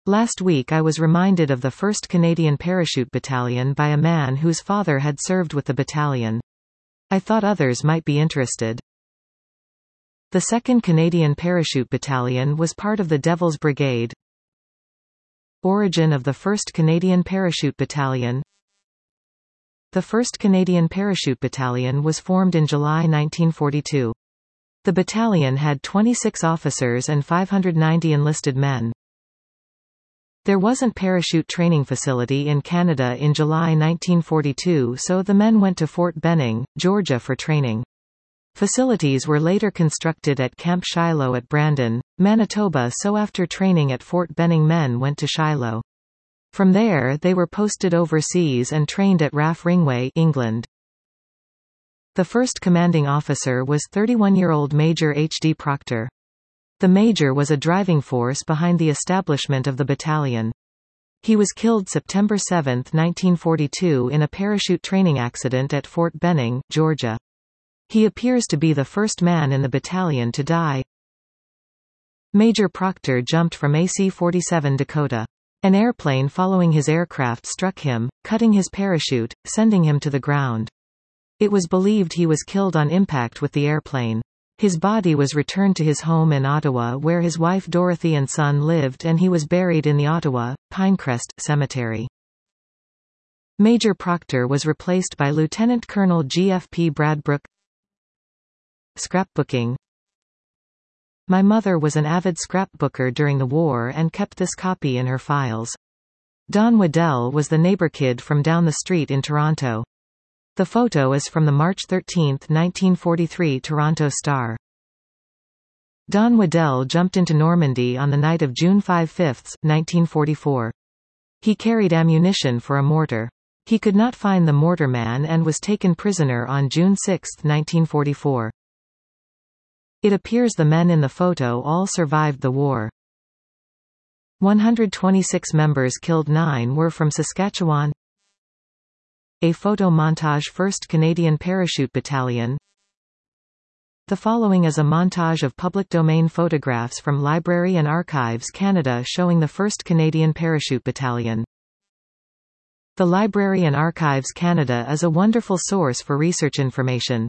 Last week I was reminded of the 1st Canadian Parachute Battalion by a man whose father had served with the battalion. I thought others might be interested. The 2nd Canadian Parachute Battalion was part of the Devil's Brigade. Origin of the 1st Canadian Parachute Battalion. The 1st Canadian Parachute Battalion was formed in July 1942. The battalion had 26 officers and 590 enlisted men. There wasn't parachute training facility in Canada in July 1942, so the men went to Fort Benning, Georgia for training. Facilities were later constructed at Camp Shiloh at Brandon, Manitoba, so after training at Fort Benning men went to Shiloh. From there they were posted overseas and trained at RAF Ringway, England. The first commanding officer was 31-year-old Major H. D. Proctor. The major was a driving force behind the establishment of the battalion. He was killed September 7, 1942 in a parachute training accident at Fort Benning, Georgia. He appears to be the first man in the battalion to die. Major Proctor jumped from AC-47 Dakota. An airplane following his aircraft struck him, cutting his parachute, sending him to the ground. It was believed he was killed on impact with the airplane. His body was returned to his home in Ottawa where his wife Dorothy and son lived, and he was buried in the Ottawa, Pinecrest, Cemetery. Major Proctor was replaced by Lieutenant Colonel G.F.P. Bradbrook. Scrapbooking. My mother was an avid scrapbooker during the war and kept this copy in her files. Don Waddell was the neighbor kid from down the street in Toronto. The photo is from the March 13, 1943 Toronto Star. Don Waddell jumped into Normandy on the night of June 5, 1944. He carried ammunition for a mortar. He could not find the mortarman and was taken prisoner on June 6, 1944. It appears the men in the photo all survived the war. 126 members killed, 9 were from Saskatchewan. A photo montage 1st Canadian Parachute Battalion. The following is a montage of public domain photographs from Library and Archives Canada showing the 1st Canadian Parachute Battalion. The Library and Archives Canada is a wonderful source for research information.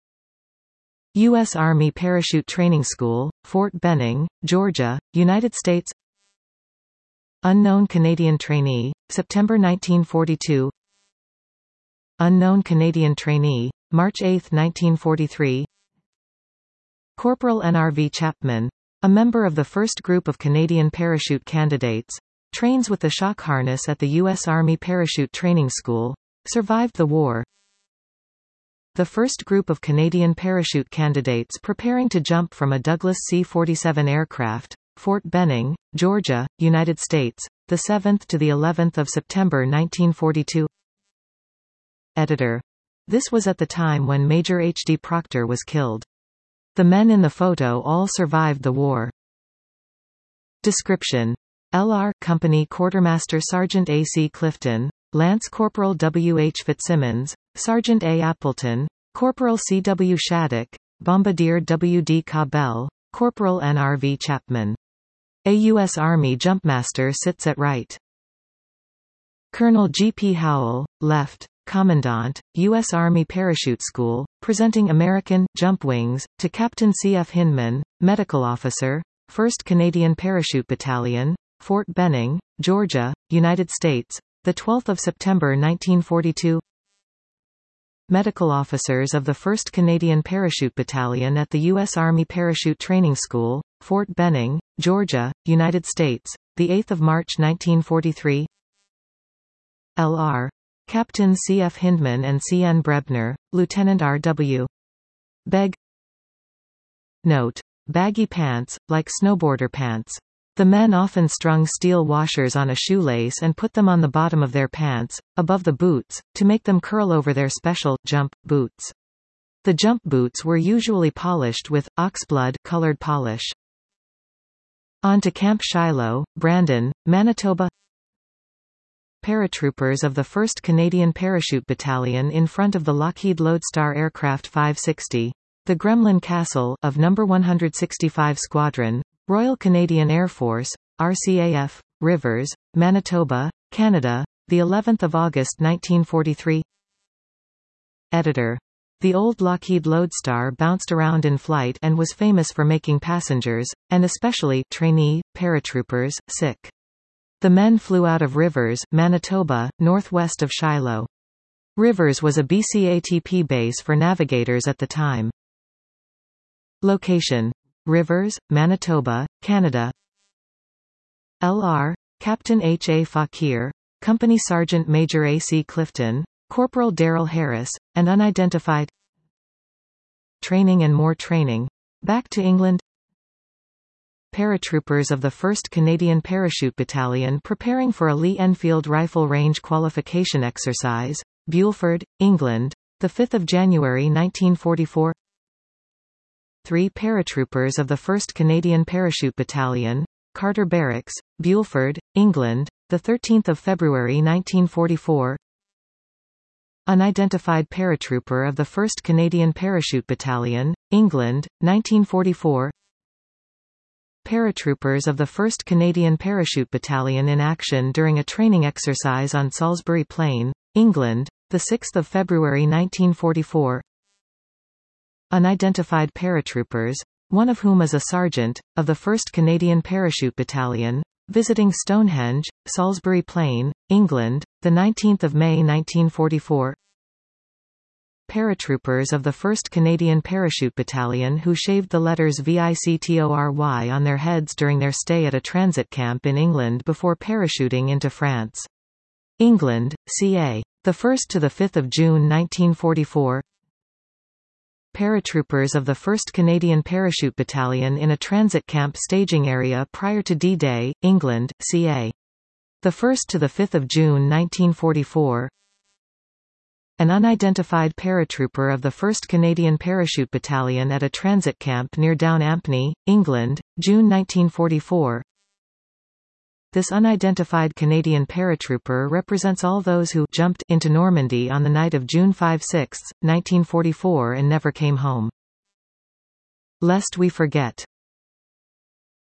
U.S. Army Parachute Training School, Fort Benning, Georgia, United States. Unknown Canadian Trainee, September 1942. Unknown Canadian Trainee, March 8, 1943. Corporal N.R.V. Chapman, a member of the first group of Canadian parachute candidates, trains with the shock harness at the U.S. Army Parachute Training School, survived the war. The first group of Canadian parachute candidates preparing to jump from a Douglas C-47 aircraft, Fort Benning, Georgia, United States, the 7th to the 11th of September 1942. Editor. This was at the time when Major H. D. Proctor was killed. The men in the photo all survived the war. Description. L.R. Company Quartermaster Sergeant A. C. Clifton, Lance Corporal W. H. Fitzsimmons, Sergeant A. Appleton, Corporal C. W. Shattuck, Bombardier W. D. Cabell, Corporal N.R.V. Chapman. A U.S. Army Jumpmaster sits at right. Colonel G. P. Howell, left. Commandant, U.S. Army Parachute School, presenting American Jump Wings to Captain C. F. Hindman, Medical Officer, 1st Canadian Parachute Battalion, Fort Benning, Georgia, United States, the 12th of September 1942. Medical Officers of the 1st Canadian Parachute Battalion at the U.S. Army Parachute Training School, Fort Benning, Georgia, United States, the 8th of March 1943. L.R. Captain C. F. Hindman and C. N. Brebner, Lieutenant R. W. Begg. Note. Baggy pants, like snowboarder pants. The men often strung steel washers on a shoelace and put them on the bottom of their pants, above the boots, to make them curl over their special jump boots. The jump boots were usually polished with oxblood-colored polish. On to Camp Shiloh, Brandon, Manitoba. Paratroopers of the 1st Canadian Parachute Battalion in front of the Lockheed Lodestar Aircraft 560, the Gremlin Castle of No. 165 Squadron, Royal Canadian Air Force, RCAF, Rivers, Manitoba, Canada, the 11th of August 1943. Editor. The old Lockheed Lodestar bounced around in flight and was famous for making passengers, and especially trainee, paratroopers, sick. The men flew out of Rivers, Manitoba, northwest of Shiloh. Rivers was a BCATP base for navigators at the time. Location. Rivers, Manitoba, Canada. L.R. Captain H. A. Fakir, Company Sergeant Major A. C. Clifton, Corporal Darrell Harris, and unidentified. Training and more training. Back to England. Paratroopers of the 1st Canadian Parachute Battalion preparing for a Lee Enfield Rifle Range qualification exercise, Bulford, England, 5 January 1944. 3 paratroopers of the 1st Canadian Parachute Battalion, Carter Barracks, Bulford, England, 13 February 1944. Unidentified paratrooper of the 1st Canadian Parachute Battalion, England, 1944. Paratroopers of the 1st Canadian Parachute Battalion in action during a training exercise on Salisbury Plain, England, 6 February 1944. Unidentified paratroopers, one of whom is a sergeant, of the 1st Canadian Parachute Battalion, visiting Stonehenge, Salisbury Plain, England, 19 May 1944. Paratroopers of the 1st Canadian Parachute Battalion who shaved the letters VICTORY on their heads during their stay at a transit camp in England before parachuting into France. England, CA. 1 to 5 June 1944. Paratroopers of the 1st Canadian Parachute Battalion in a transit camp staging area prior to D-Day, England, CA. 1 to 5 June 1944. An unidentified paratrooper of the 1st Canadian Parachute Battalion at a transit camp near Down Ampney, England, June 1944. This unidentified Canadian paratrooper represents all those who jumped into Normandy on the night of June 5-6, 1944 and never came home. Lest we forget.